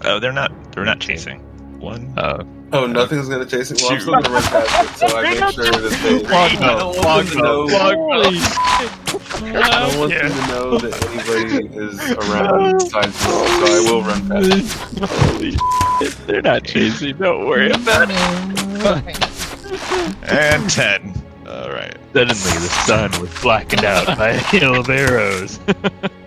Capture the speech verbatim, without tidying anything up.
Oh, they're not. They're not chasing. One. Uh, Oh, nothing's gonna chase it. Well, I'm still gonna run past it, so I make sure that they. Longbow, I don't want them to know. Holy I don't want them to know that anybody is around besides me, so I will run past it. Holy shit, they're not chasing. Don't worry about it. And ten. All right. Suddenly, the sun was blackened out by a hail of arrows.